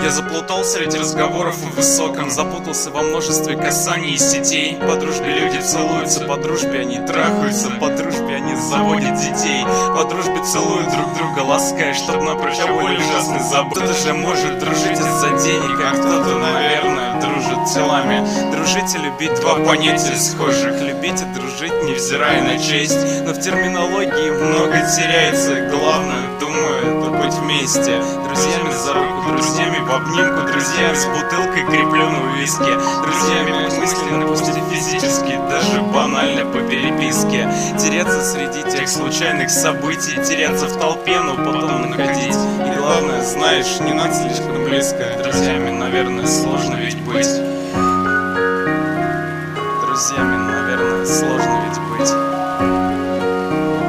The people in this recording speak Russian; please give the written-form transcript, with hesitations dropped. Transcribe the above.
Я заплутал среди разговоров в высоком, запутался во множестве касаний и сетей. По дружбе люди целуются, по дружбе они трахаются, по дружбе они заводят детей. По дружбе целуют друг друга, лаская, чтоб напрочь о боли ужасный забыть. Кто-то же может дружить из-за денег, а кто-то, наверное, дружит телами. Дружить и любить — два понятия схожих. Любить и дружить, невзирая на честь. Но в терминологии много теряется. Главное, думаю, это быть вместе. Друзьями за руку, друзьями в обнимку, друзьями с бутылкой крепленного виски. Друзьями мысленно, пусть и физически, даже банально по переписке. Теряться среди тех случайных событий, теряться в толпе, но потом находить. И главное, знаешь, не надо слишком близко. Друзьями, наверное, сложно ведь быть. Друзьями, наверное, сложно ведь быть.